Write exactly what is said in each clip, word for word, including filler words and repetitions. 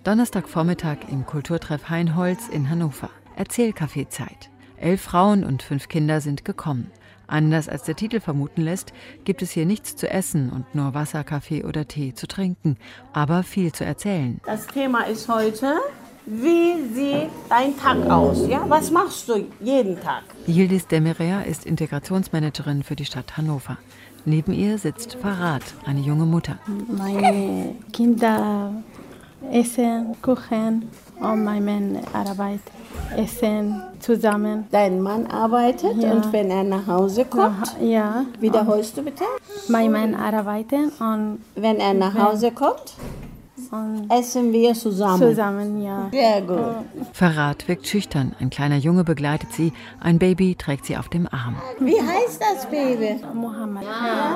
Donnerstagvormittag im Kulturtreff Hainholz in Hannover. Erzählcafé-Zeit. Elf Frauen und fünf Kinder sind gekommen. Anders als der Titel vermuten lässt, gibt es hier nichts zu essen und nur Wasser, Kaffee oder Tee zu trinken, aber viel zu erzählen. Das Thema ist heute, wie sieht dein Tag aus? Ja? Was machst du jeden Tag? Yildiz Demirer ist Integrationsmanagerin für die Stadt Hannover. Neben ihr sitzt Farhat, eine junge Mutter. Meine Kinder essen, kochen und mein Mann arbeitet. Essen zusammen. Dein Mann arbeitet Ja. und wenn er nach Hause kommt, Ja. wiederholst du bitte? Mein Mann arbeitet und, Wenn er nach Hause kommt, und essen wir zusammen. zusammen, ja. Sehr gut. Farhat wirkt schüchtern. Ein kleiner Junge begleitet sie. Ein Baby trägt sie auf dem Arm. Wie heißt das Baby? Mohammed.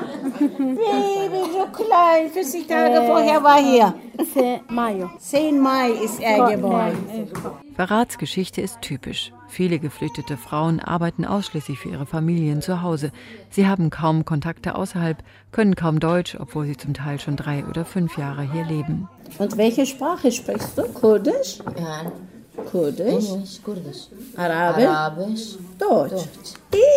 Baby, so klein, vierzig Tage vorher war hier. Se Mayo. zehn Mai ist er geboren. Farhats Geschichte ist typisch. Viele geflüchtete Frauen arbeiten ausschließlich für ihre Familien zu Hause. Sie haben kaum Kontakte außerhalb, können kaum Deutsch, obwohl sie zum Teil schon drei oder fünf Jahre hier leben. Und welche Sprache sprichst du? Kurdisch? Ja, Kurdisch? Englisch, Kurdisch, Arabisch? Arabisch, Deutsch. Deutsch.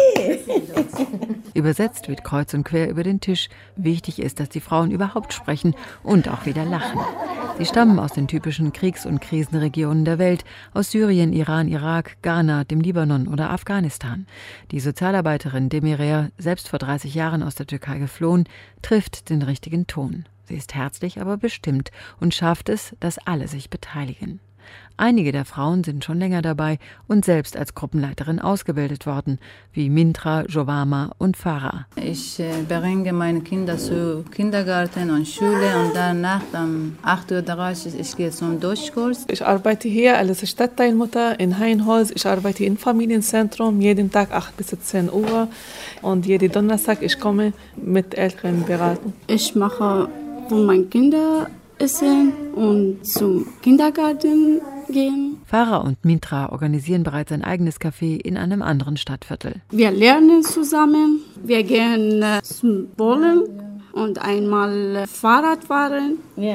Übersetzt wird kreuz und quer über den Tisch. Wichtig ist, dass die Frauen überhaupt sprechen und auch wieder lachen. Sie stammen aus den typischen Kriegs- und Krisenregionen der Welt, aus Syrien, Iran, Irak, Ghana, dem Libanon oder Afghanistan. Die Sozialarbeiterin Demirer, selbst vor dreißig Jahren aus der Türkei geflohen, trifft den richtigen Ton. Sie ist herzlich, aber bestimmt und schafft es, dass alle sich beteiligen. Einige der Frauen sind schon länger dabei und selbst als Gruppenleiterin ausgebildet worden, wie Mintra, Jovama und Farah. Ich äh, bringe meine Kinder zu Kindergarten und Schule und danach um acht Uhr dreißig ich gehe zum Deutschkurs. Ich arbeite hier als Stadtteilmutter in Hainholz. Ich arbeite im Familienzentrum, jeden Tag acht bis zehn Uhr. Und jeden Donnerstag ich komme mit Eltern beraten. Ich mache für meine Kinder essen und zum Kindergarten gehen. Farah und Mintra organisieren bereits ein eigenes Café in einem anderen Stadtviertel. Wir lernen zusammen, wir gehen äh, zum Bowlen und einmal äh, Fahrrad fahren Ja.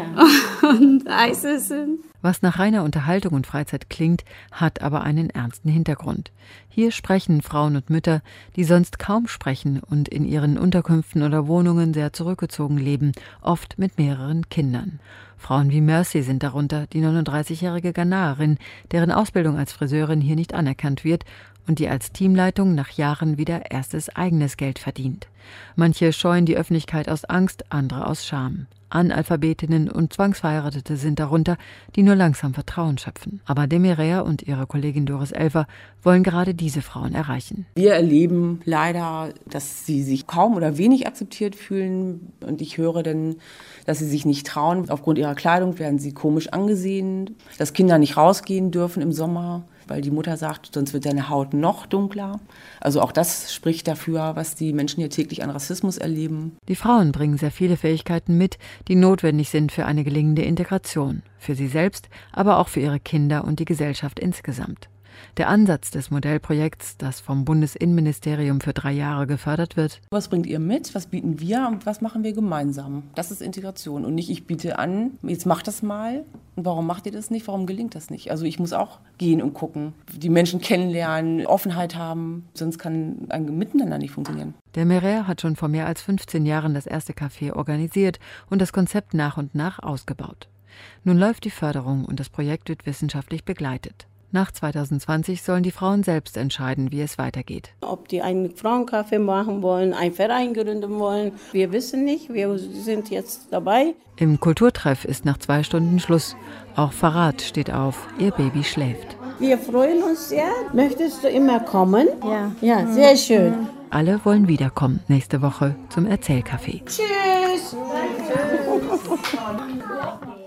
und Eis essen. Was nach reiner Unterhaltung und Freizeit klingt, hat aber einen ernsten Hintergrund. Hier sprechen Frauen und Mütter, die sonst kaum sprechen und in ihren Unterkünften oder Wohnungen sehr zurückgezogen leben, oft mit mehreren Kindern. Frauen wie Mercy sind darunter, die neununddreißigjährige Ghanaerin, deren Ausbildung als Friseurin hier nicht anerkannt wird und die als Teamleitung nach Jahren wieder erstes eigenes Geld verdient. Manche scheuen die Öffentlichkeit aus Angst, andere aus Scham. Analphabetinnen und Zwangsverheiratete sind darunter, die nur langsam Vertrauen schöpfen. Aber Demirer und ihre Kollegin Doris Elfer wollen gerade diese Frauen erreichen. Wir erleben leider, dass sie sich kaum oder wenig akzeptiert fühlen. Und ich höre dann, dass sie sich nicht trauen. Aufgrund ihrer Kleidung werden sie komisch angesehen, dass Kinder nicht rausgehen dürfen im Sommer, weil die Mutter sagt, sonst wird deine Haut noch dunkler. Also auch das spricht dafür, was die Menschen hier täglich an Rassismus erleben. Die Frauen bringen sehr viele Fähigkeiten mit, die notwendig sind für eine gelingende Integration, für sie selbst, aber auch für ihre Kinder und die Gesellschaft insgesamt. Der Ansatz des Modellprojekts, das vom Bundesinnenministerium für drei Jahre gefördert wird. Was bringt ihr mit? Was bieten wir und was machen wir gemeinsam? Das ist Integration und nicht ich biete an, jetzt macht das mal. Und warum macht ihr das nicht? Warum gelingt das nicht? Also ich muss auch gehen und gucken, die Menschen kennenlernen, Offenheit haben, sonst kann ein Miteinander nicht funktionieren. Demirer hat schon vor mehr als fünfzehn Jahren das erste Café organisiert und das Konzept nach und nach ausgebaut. Nun läuft die Förderung und das Projekt wird wissenschaftlich begleitet. Nach zweitausendzwanzig sollen die Frauen selbst entscheiden, wie es weitergeht. Ob die einen Frauencafé machen wollen, einen Verein gründen wollen, wir wissen nicht. Wir sind jetzt dabei. Im Kulturtreff ist nach zwei Stunden Schluss. Auch Farhat steht auf, ihr Baby schläft. Wir freuen uns sehr. Möchtest du immer kommen? Ja. Ja, sehr schön. Alle wollen wiederkommen nächste Woche zum Erzählcafé. Tschüss.